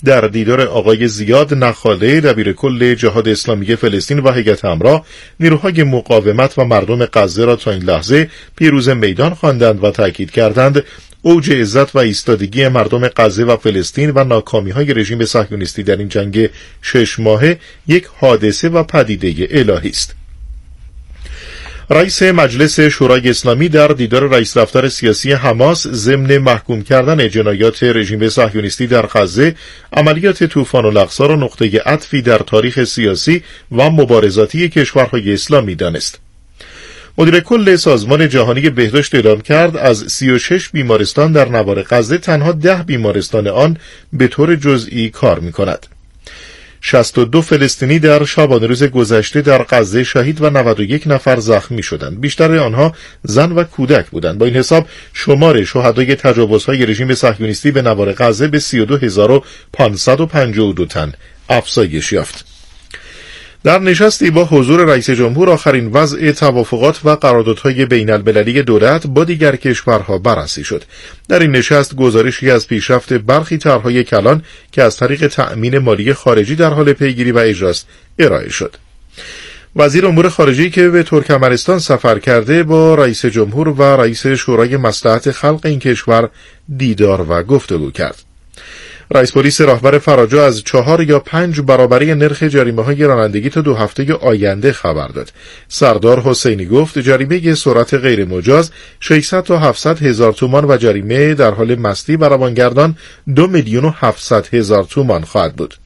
در دیدار آقای زیاد نخاله دبیر کل جهاد اسلامی فلسطین و هیئت همراه، نیروهای مقاومت و مردم غزه را تا این لحظه پیروز میدان خواندند و تاکید کردند اوج عزت و ایستادگی مردم غزه و فلسطین و ناکامی‌های رژیم صهیونیستی در این جنگ 6 ماهه یک حادثه و پدیده الهی است. رئیس مجلس شورای اسلامی در دیدار رئیس دفتر سیاسی حماس ضمن محکوم کردن جنایات رژیم صهیونیستی در غزه، عملیات طوفان الاقصی را نقطه عطفی در تاریخ سیاسی و مبارزاتی کشورهای اسلامی دانست. مدیر کل سازمان جهانی بهداشت اعلام کرد از 36 بیمارستان در نوار غزه تنها 10 بیمارستان آن به طور جزئی کار می‌کند. 62 فلسطینی در شبانه روز گذشته در غزه شهید و 91 نفر زخمی شدند. بیشتر آنها زن و کودک بودند. با این حساب شمار شهدای تجاوزهای رژیم صهیونیستی به نوار غزه به 32552 تن افزایش یافت. در نشستی با حضور رئیس جمهور آخرین وضع توافقات و قراردادهای بین المللی دولت با دیگر کشورها بررسی شد. در این نشست گزارشی از پیشرفت برخی طرح‌های کلان که از طریق تأمین مالی خارجی در حال پیگیری و اجراست ارائه شد. وزیر امور خارجه که به ترکمنستان سفر کرده با رئیس جمهور و رئیس شورای مصلحت خلق این کشور دیدار و گفتگو کرد. رئیس پلیس راهبر فراجا از 4 یا 5 برابری نرخ جریمه‌های رانندگی تا 2 هفته آینده خبر داد. سردار حسینی گفت جریمه سرعت غیر مجاز 600 تا 700 هزار تومان و جریمه در حال مستی و روانگردان 2,700,000 تومان خواهد بود.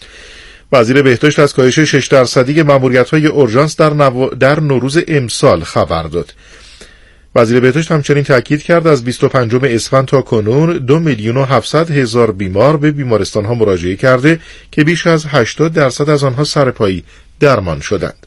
وزیر بهداشت از کاهش 6% ماموریت‌های اورژانس در نوروز امسال خبر داد. وزیر بهداشت همچنین تاکید کرد از 25 اسفند تا کنون 2,700,000 بیمار به بیمارستان‌ها مراجعه کرده که بیش از 80% از آنها سرپایی درمان شدند.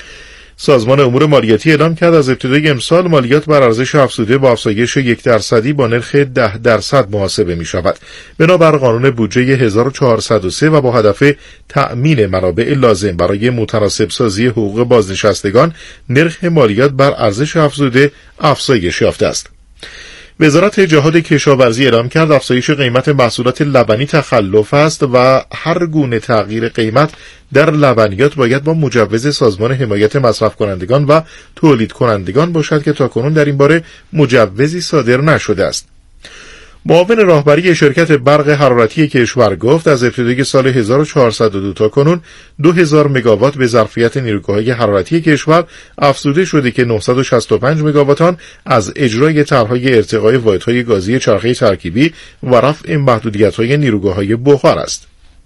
سازمان امور مالیاتی اعلام کرد از ابتدای امسال مالیات بر ارزش افزوده با افزایش 1% با نرخ 10% محاسبه می شود. بنابر قانون بودجه 1403 و با هدف تأمین منابع لازم برای متناسب سازی حقوق بازنشستگان، نرخ مالیات بر ارزش افزوده افزایش یافته است. وزارت جهاد کشاورزی اعلام کرد افزایش قیمت محصولات لبنی تخلف است و هر گونه تغییر قیمت در لبنیات باید با مجوز سازمان حمایت مصرف کنندگان و تولید کنندگان باشد که تاکنون در این باره مجوزی صادر نشده است. معاون راهبری شرکت برق حرارتی کشور گفت از ابتدای سال 1402 تا کنون 2000 مگاوات به ظرفیت نیروگاه‌های حرارتی کشور افزوده شده که 965 مگاوات آن از اجرای طرح‌های ارتقای واحدهای گازی چرخه ترکیبی و رفع محدودیت‌های نیروگاه‌های بخار است.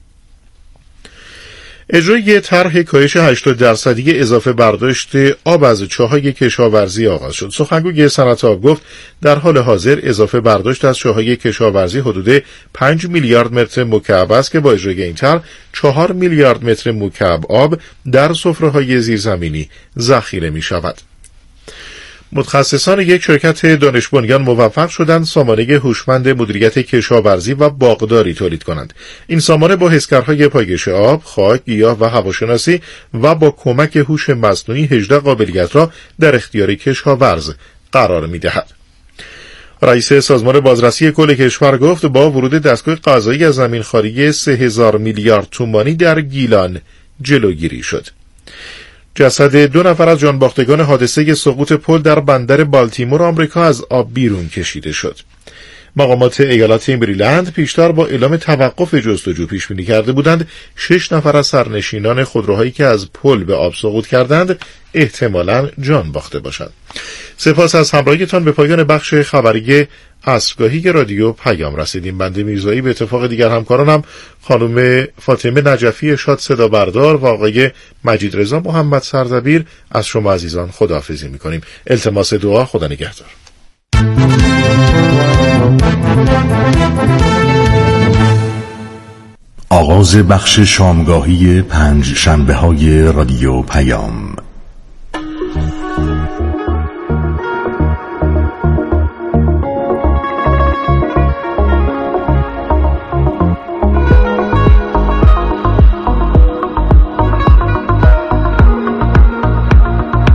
اجرای طرح کاهش 80% اضافه برداشت آب از چاه‌های کشاورزی آغاز شد. سخنگوی صنعت آب گفت در حال حاضر اضافه برداشت از چاه‌های کشاورزی حدود 5 میلیارد متر مکعب است که با اجرای این طرح 4 میلیارد متر مکعب آب در سفره‌های زیرزمینی ذخیره می‌شود. متخصصان یک شرکت دانش بنیان موفق شدند سامانه هوشمند مدیریت کشاورزی و باغداری تولید کنند. این سامانه با حسگرهای پایش آب، خاک، گیاه و هواشناسی و با کمک هوش مصنوعی 18 قابلیت را در اختیار کشاورز قرار می‌دهد. رئیس سازمان بازرسی کل کشور گفت با ورود دستگاه قضایی از زمینخواری 3000 میلیارد تومانی در گیلان جلوگیری شد. جسد 2 نفر از جانباختگان حادثه سقوط پل در بندر بالتیمور آمریکا از آب بیرون کشیده شد. مقامات ایالت مریلند پیشتر با اعلام توقف جستجو پیش بینی کرده بودند 6 نفر از سرنشینان خودروهایی که از پل به آب سقوط کردند احتمالاً جان باخته باشند. سپاس از همراهیتان. به پایان بخش خبری عصرگاهی رادیو پیام رسیدیم. بنده میرزایی به اتفاق دیگر همکارانم خانم فاطمه نجفی شاد صدا بردار و آقای مجید رضا محمد سردبیر از شما عزیزان خداحافظی می‌کنیم. التماس دعا. خدا نگهدار. آغاز بخش شامگاهی 5 شنبه‌های رادیو پیام.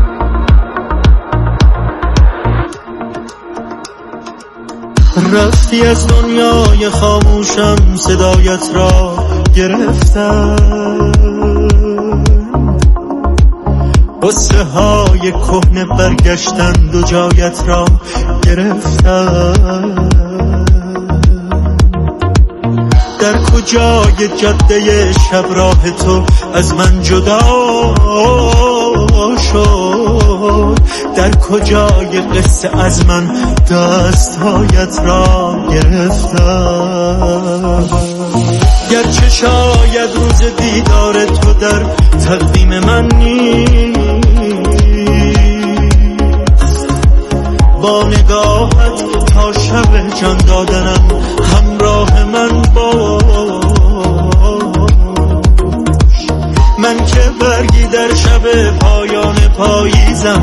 رفتی وقتی از دنیای خاموشم صدایت را گرفتم، قصه های کهنه برگشتند و جایت را گرفتم. در کجای جاده شب راه تو از من جدا شد؟ در کجای قصه از من دستهایت را گرفتم؟ گرچه شاید روز دیدار تو در تقدیم من نیست، با نگاهت تا شب جان دادنم همراه من باش. من که برگی در شب پایان پاییزم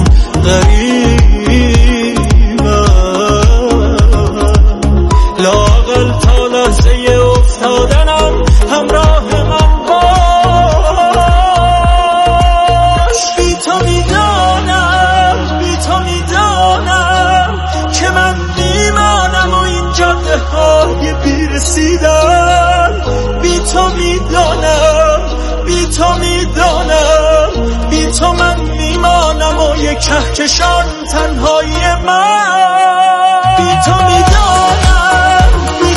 غریبم، لااقل تا لحظه افتادنم همراه من باش. بی تو میدانم که من میمانم و این جاده های بیرسیدن. بی تو میدانم بی تو من میمانم و یک کهکشان تنهایی من. بی تو میدانم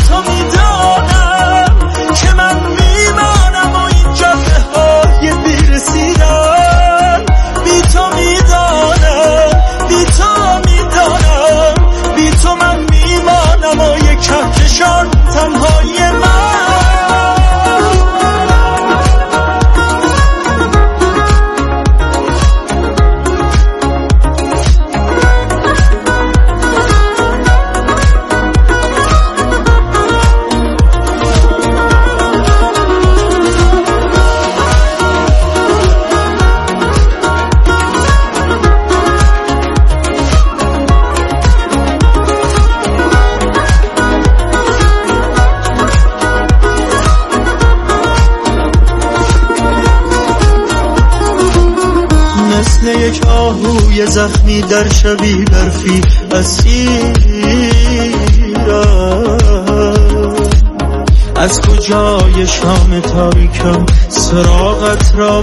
که من میمانم و این جاده های بیرسیدن. بی تو میدانم بی تو من میمانم و یک کهکشان تنهایی من. یک آهوی زخمی در شبی برفی اسیرم، از کجای شام تاریکم سراغت را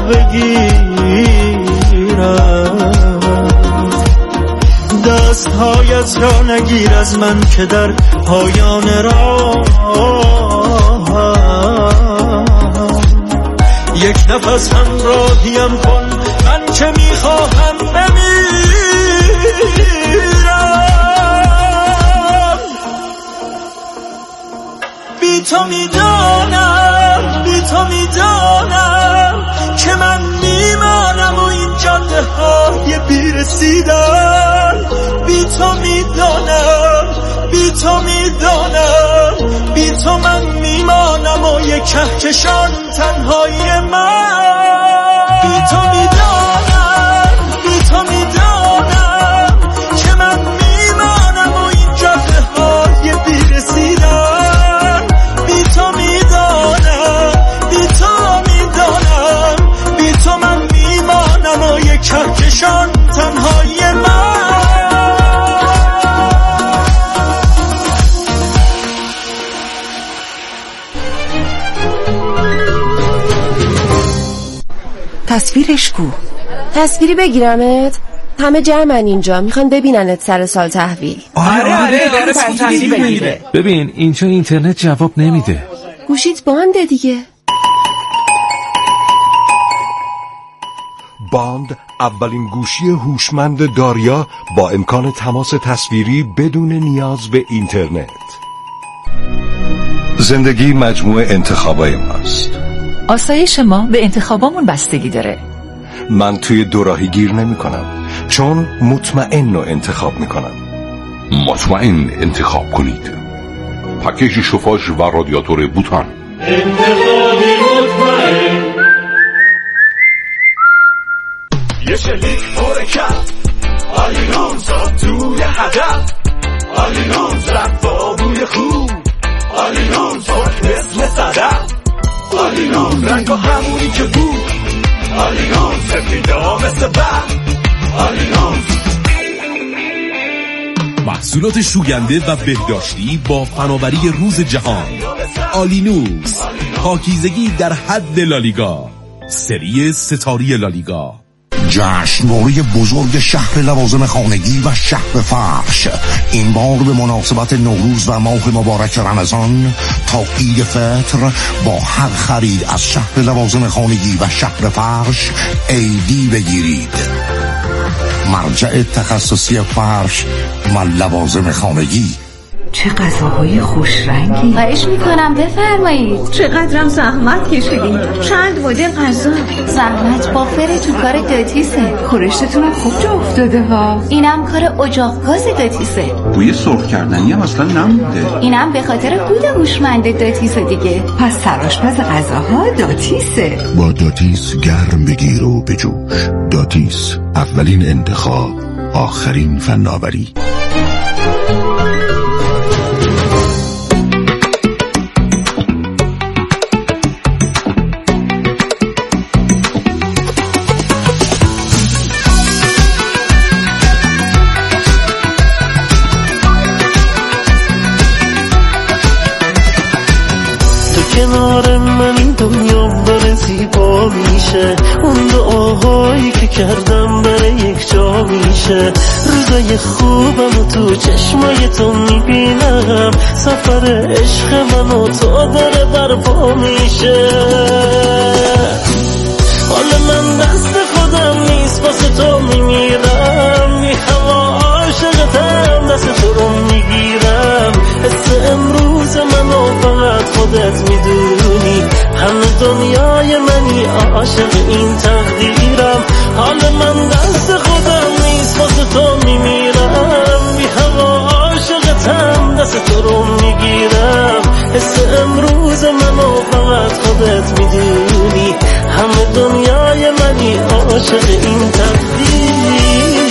بگیرم. دستهایت را نگیر از من که در پایان راه یک نفس همراهیم کن، من که میخواهم بمیرم. بی تو میدانم که من میمانم و این جاده های بیرسیدن. بی تو میدانم بی تو من میمانم و یک کهکشان تنهایی من. بی تو میدانم که من میمانم و این جاده های بیرسیدن. بی تو میدانم بی تو من میمانم و یک کهکشان تنهایی من. تصویرش کو؟ تصویری بگیرمت؟ همه جمعن اینجا، میخوان ببیننت سر سال تحویل. آره تصویری بگیره. ببین اینجا اینترنت جواب نمیده. گوشیت بانده دیگه. باند اولین گوشی هوشمند داریا با امکان تماس تصویری بدون نیاز به اینترنت. زندگی مجموعه انتخابای ماست. آسایش ما به انتخابامون بستگی داره. من توی دوراهی گیر نمی کنم، چون مطمئن رو انتخاب می کنم. مطمئن انتخاب کنید. پکیج شوفاژ و رادیاتور بوتان. انتخابی مطمئن. یه شلیک حرکت، آلینون زاد توی هدف، آلینون زد با بوی خوب، آلینون زاد مثل صدف، آلینون رنگ و همونی که بود، آلینون سفیدا مثل برق، آلینون محصولات شوینده و بهداشتی با فناوری روز جهان. آلینوس، پاکیزگی در حد لالیگا، سری ستاره لالیگا. جشنواره بزرگ شهر لوازم خانگی و شهر فرش این بار به مناسبت نوروز و ماه مبارک رمضان تا عید فطر با هر خرید از شهر لوازم خانگی و شهر فرش عیدی بگیرید. مرجع تخصصی فرش و لوازم خانگی. چه غذاهای خوش رنگی. خواهش میکنم بفرمایید. چقدرم زحمت کشیدین. چند مدل غذا. زحمت با فر تو کار داتیسه. خورشتتونم خوب جا افتاده ها. اینم کار اجاق گاز داتیسه. بوی سرخ کردنی هم اصلا نمونده. اینم به خاطر کود هوشمند داتیسه دیگه. پس سرآشپز غذاها داتیسه. با داتیس گرم بگیر و بجوش. داتیس، اولین انتخاب، آخرین فناوری. کنار من این دنیا داره زیبا میشه، اون دعاهایی که کردم برای یک جا میشه. روزای خوبم و تو چشمای تو میبینم، سفر عشق من و تو داره برپا میشه. حال من دست خودم نیست، واسه تو میمیرم، بی هوا عاشقتم، دست تو رو میگیرم. حس امروز منو فقط خودت میدونی، همه دنیای منی، عاشق این تقدیرم. حال من دست خودم نیست، واسه تو میمیرم، بی هوا عاشقتم، دست تو رو میگیرم. حس امروز منو فقط خودت میدونی، همه دنیای منی، عاشق این تقدیرم.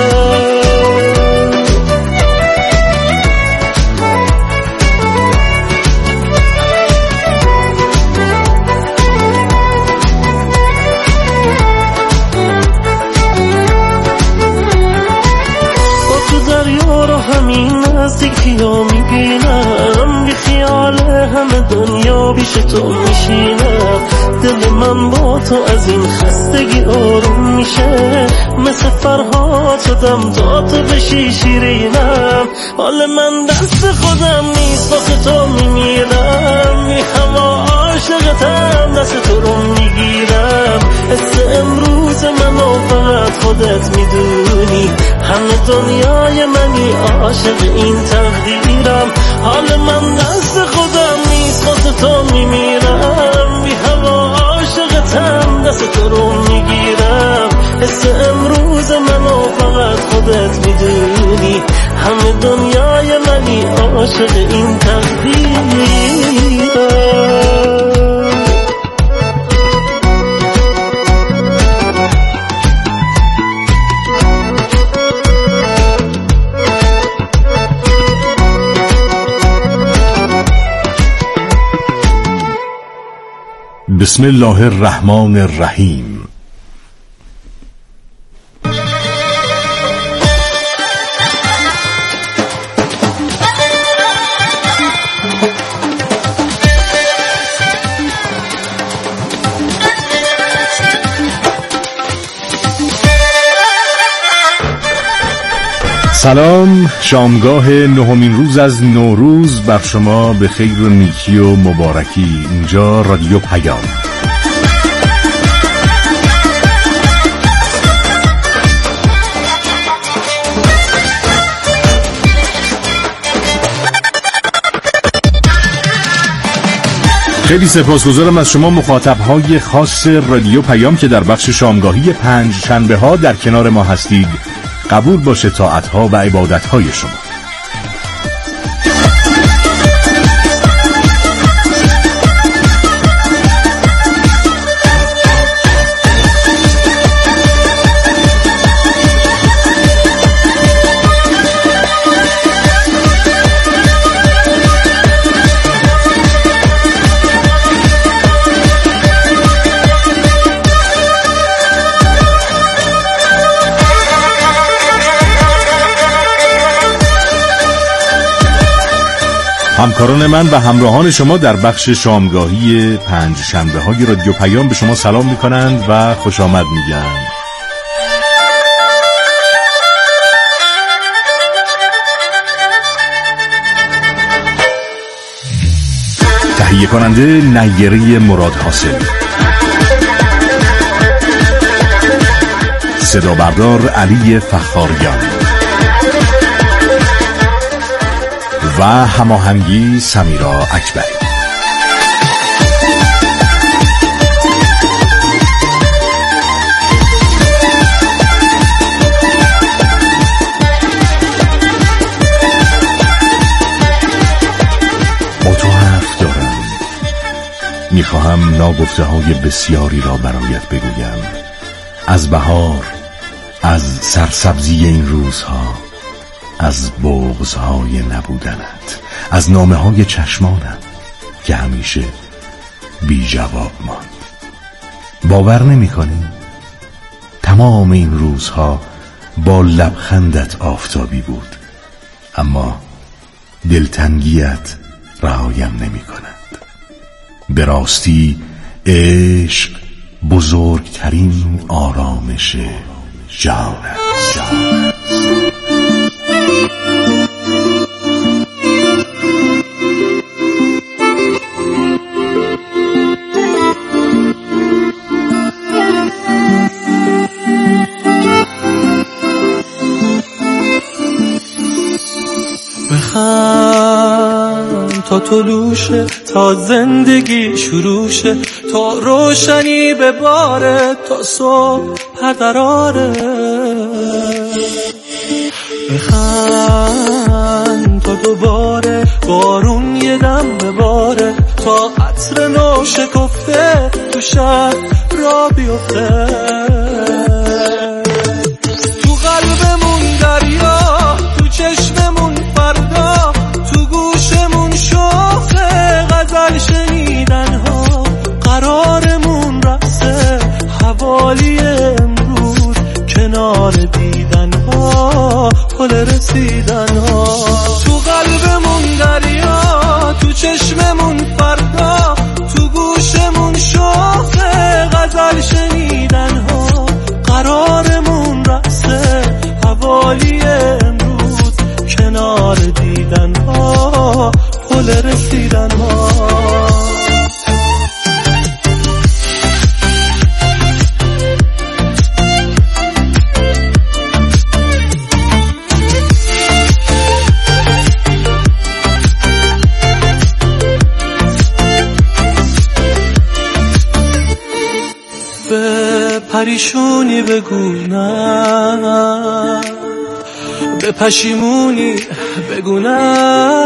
نزدیکی‌ها میبینم، بی خیال همه دنیا پیش تو میشینم. دل من با تو از این خستگی آروم میشه، مثل فرهاد شدم تا تو بشی شیرینم. حال من دست خودم نیست، واسه تو میمیرم، بی هوا عاشقتم، دست تو رو میگیرم. حس امروز منو فقط خودت میدونی، همه دنیای منی، عاشق این تقدیرم. حال من دست خودم نیست، واسه تو میمیرم، بی هوا عاشقتم، دست تو رو میگیرم. حس امروز منو فقط خودت میدونی، همه دنیای منی، عاشق این تقدیرم. بسم الله الرحمن الرحیم. سلام، شامگاه نهمین روز از نوروز بر شما به خیر و نیکی و مبارکی. اینجا رادیو پیام. خیلی سپاسگزارم از شما مخاطبهای خاص رادیو پیام که در بخش شامگاهی پنج شنبه ها در کنار ما هستید. قبول باشه طاعت‌ها و عبادت‌های شما. همکاران من و همراهان شما در بخش شامگاهی پنج شنبه های رادیو پیام به شما سلام میکنند و خوش آمد میگن. تهیه کننده نیری مراد حاصل، صدا بردار علی فخاریان و هماهنگی سمیرا اکبری. با تو حرف دارم، میخواهم ناگفته های بسیاری را برایت بگویم، از بهار، از سرسبزی این روزها، از بغض‌های نبودنت، از نامه‌های چشمانم که همیشه بی جواب ماند. باور نمی‌کنی؟ تمام این روزها با لبخندت آفتابی بود، اما دلتنگیت رهایم نمی‌کند. به راستی عشق بزرگترین آرامش جان است. بخند تا طلوشه، تا زندگی شروع شه، تا روشنی بباره، تا صبح پرقراره. بخند تا دوباره بارون یه دم بباره، تا عطر نو شکفته تو شهر را بیفته. تو قلبمون دریا، تو چشممون فردا، تو گوشمون شوخه غزل شنیدن ها. قرارمون رقصه حوالی امروز، کنار دیدن ها، پل رسیدن ها. تو قلبمون دریا، تو چشممون فردا، تو گوشمون شوخه غزل شنیدن ها. قرارمون رقصه حوالی امروز، کنار دیدن ها، پل رسیدن ها. به پریشونی بگو نه، به پشیمونی بگو نه،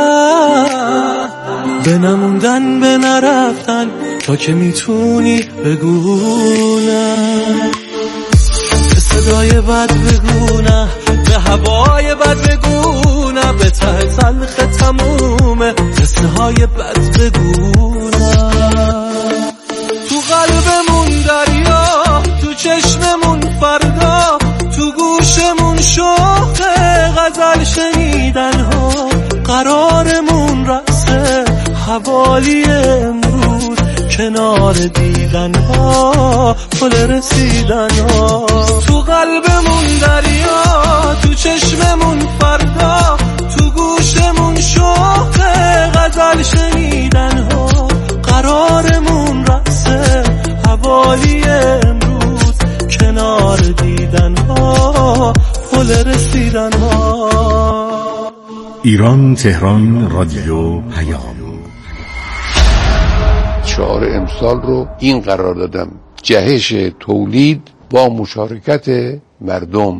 به نموندن به نرفتن تا که میتونی بگو نه. به صدای بد بگو نه، به هوای بد بگو نه، به ته تلخ تمومه قصه های بد بگو نه. تو قلبمون دریا، تو چشممون فردا، تو گوشمون شوخه غزل شنیدن ها. قرارمون رقصه حوالی امروز، کنار دیدن ها، پل رسیدن ها. تو قلبمون دریا، تو چشممون فردا، تو گوشمون شوخه غزل شنیدن ها. قرارمون رقصه حوالی امروز، کنار دیدن ها، پل رسیدن ها. ایران تهران رادیو پیام. شعار امسال رو این قرار دادم: جهش تولید با مشارکت مردم.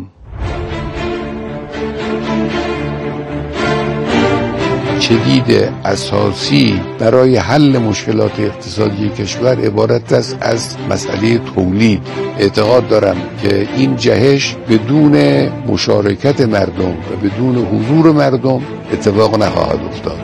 کلید اساسی برای حل مشکلات اقتصادی کشور عبارت است از مسئله تولید. اعتقاد دارم که این جهش بدون مشارکت مردم و بدون حضور مردم اتفاق نخواهد افتاد.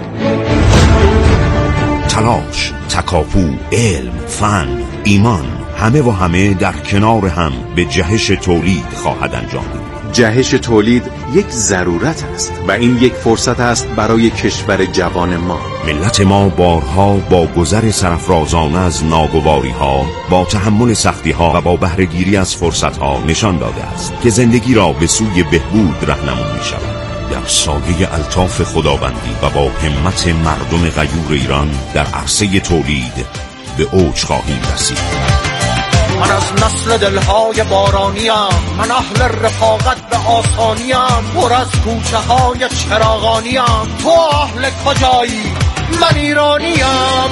تلاش، تکاپو، علم، فن، ایمان، همه و همه در کنار هم به جهش تولید خواهد انجام. جهش تولید یک ضرورت است و این یک فرصت است برای کشور جوان ما. ملت ما بارها با گذر سرافرازانه از ناگواری‌ها، با تحمل سختی‌ها و با بهره‌گیری از فرصت‌ها نشان داده است که زندگی را به سوی بهبود راهنمون می‌شود. در سایه الطاف خداوندی و با همت مردم غیور ایران در عرصه تولید به اوج خواهیم رسید. من از نسل دلهای بارانیم، من اهل رفاقت به آسانیم، پر از کوچه های چراغانیم. تو اهل کجایی؟ من ایرانیم.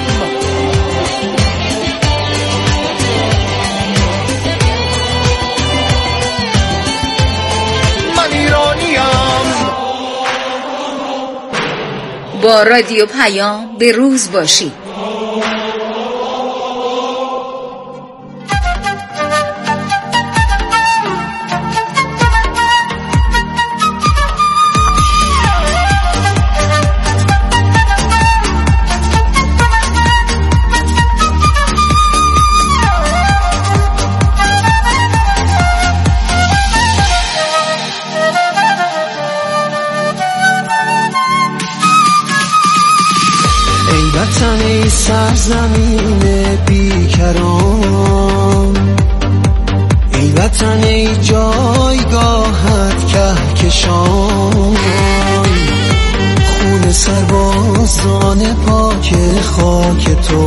من ایرانیم. با رادیو پیام به روز باشید. ای سرزمین بیکران، ای وطن ای جایگاهت کهکشان، خون سربازان پاک خاک تو،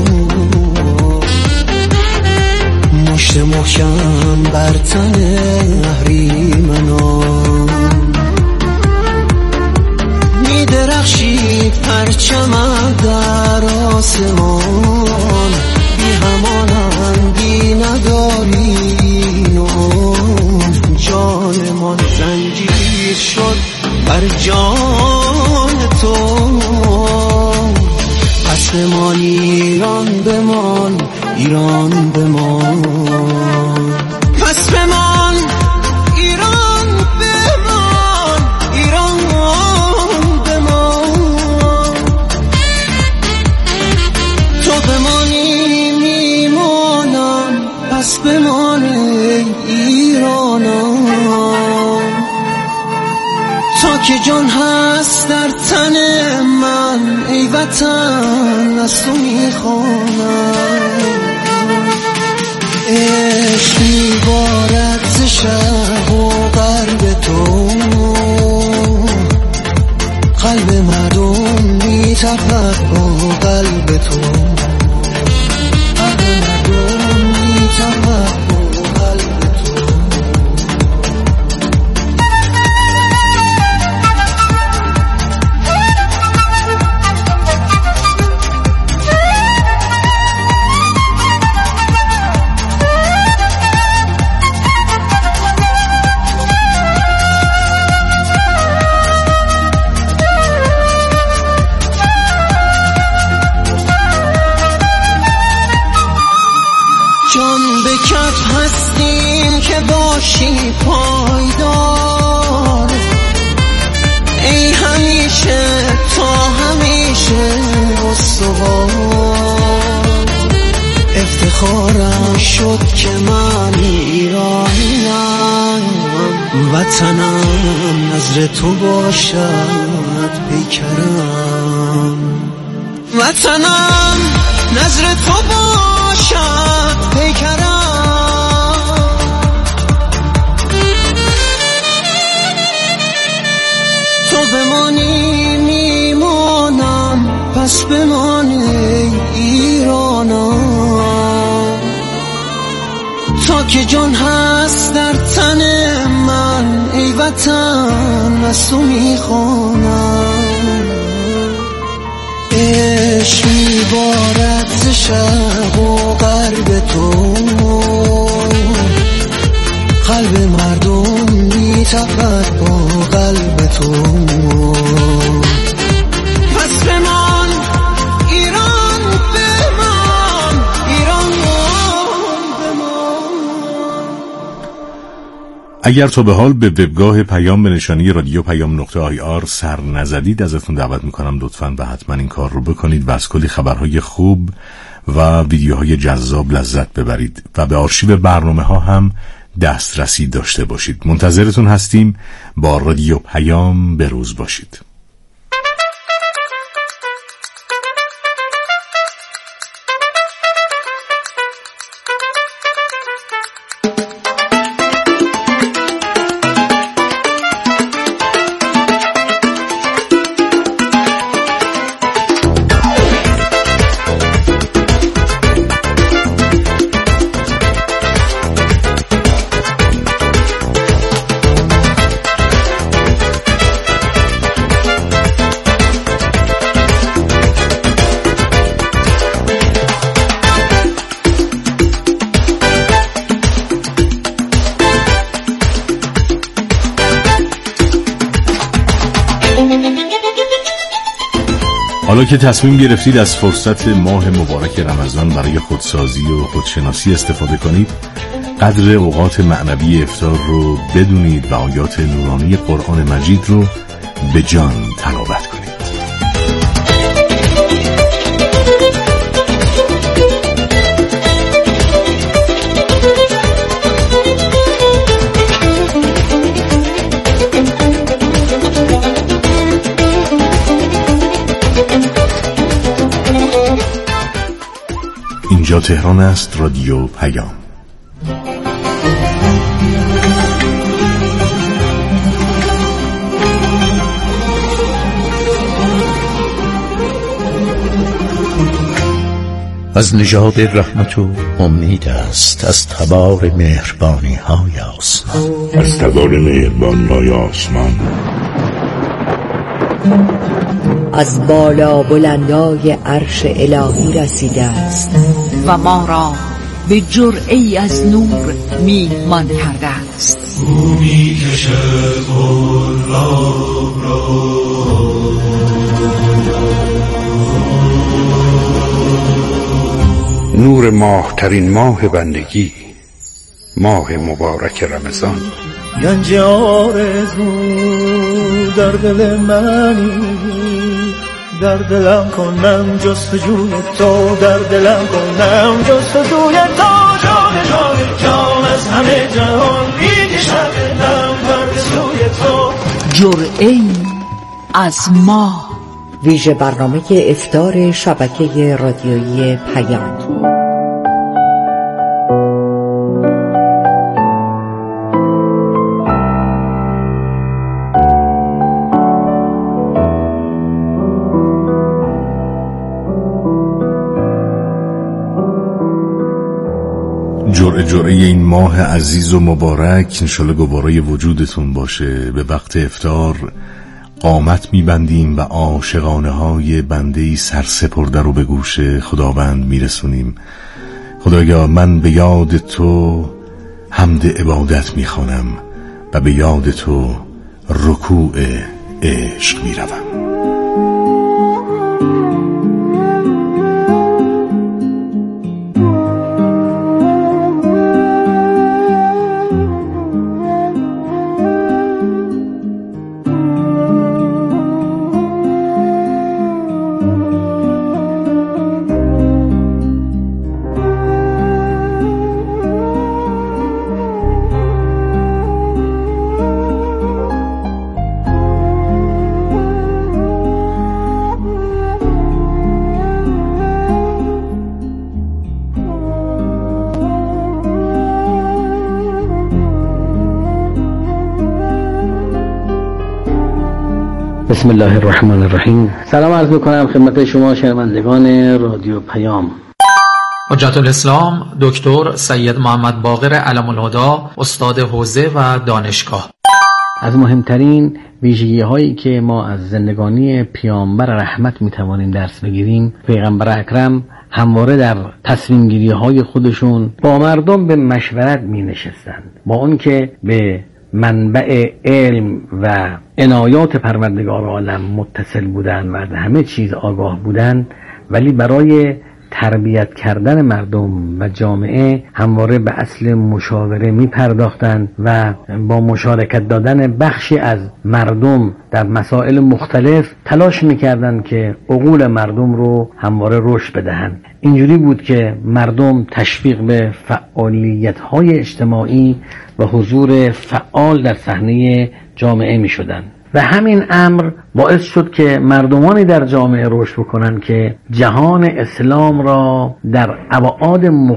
مشت محکم بر تن اهریمنان، می درخشید پرچمت در آسمان، بی همانندی نداری نون، جانمان زنجیر شد بر جان تو. پس بمان ایران بمان، ایران بمان، پس بمان ایران بمان، ایران بمان. تو بمانی میمانم، پس بمان ایرانم. تا که جان هست در تن من، ای وطن از تو میخوانم. عشق میبارد ز شرق و غرب تو، قلب مردم میتپد با قلب تو، قلب مردم میتپد با قلب تو. باشی پایدار، ای همیشه تا همیشه استوار. افتخارم شد که من ایرانیم، وطنم نظر تو باشد پیکرم، وطنم نظر تو باشد پیکرم. بمانی میمانم، پس بمانی ایرانم. تا که جان هست در تن من، ای وطن از تو میخوانم. عشق میبارد ز شرق و غرب تو، قلب مردم میتپد با قلب تو. پس بمان ایران بمان، ایران بمان. اگر تا به حال به وبگاه پیام به نشانی رادیو پیام .ir سر نزدید، ازتون دعوت میکنم لطفاً و حتما این کار رو بکنید و از کلی خبرهای خوب و ویدیوهای جذاب لذت ببرید و به آرشیو برنامه ها هم دسترسی داشته باشید. منتظرتون هستیم. با رادیو پیام به روز باشید. حالا که تصمیم گرفتید از فرصت ماه مبارک رمضان برای خودسازی و خودشناسی استفاده کنید، قدر اوقات معنوی افطار رو بدونید و آیات نورانی قرآن مجید رو به جان تلاوت کنید. اینجا تهران است. رادیو پیام. از نژاد رحمت و امید است، از تبار مهربانی های آسمان، از تبار مهربانی های آسمان، از بالا بلندای عرش الهی رسیده است و ما را به جرعه‌ای از نور میهمان کرده است. او می‌کشد غلاب را، نور ماه ترین ماه بندگی، ماه مبارک رمضان. گنج آرزو در دل منی، در دلم کنم جستجوی تو، در دلم کنم جستجوی تو. جان جان جان از همه جهان می‌کشد دلم بر سوی تو. جرعه‌ای از ما. ویژه برنامه افطار شبکه رادیویی پیام. جرعه این ماه عزیز و مبارک انشالله گوارای وجودتون باشه. به وقت افطار قامت میبندیم و عاشقانه های بندهی سرسپرده رو به گوش خداوند میرسونیم. خدایا من به یاد تو حمد عبادت میخوانم و به یاد تو رکوع عشق میروم. بسم الله الرحمن الرحیم. سلام عرض میکنم خدمت شما شنوندگان رادیو پیام. حجت الاسلام دکتر سید محمد باقر علم الهدی، استاد حوزه و دانشگاه. از مهمترین ویژگی هایی که ما از زندگانی پیامبر رحمت میتوانیم درس بگیریم، پیغمبر اکرم همواره در تصمیم گیری های خودشون با مردم به مشورت می نشستند، با اون که به منبع علم و عنایات پروردگار عالم متصل بودند و از همه چیز آگاه بودند، ولی برای تربیت کردن مردم و جامعه همواره به اصل مشاوره می پرداختند و با مشارکت دادن بخشی از مردم در مسائل مختلف تلاش می‌کردند که عقول مردم رو همواره رشد بدهند. اینجوری بود که مردم تشویق به فعالیت‌های اجتماعی و حضور فعال در صحنه جامعه می‌شدند. و همین امر باعث شد که مردمانی در جامعه رشد بکنند که جهان اسلام را در ابعاد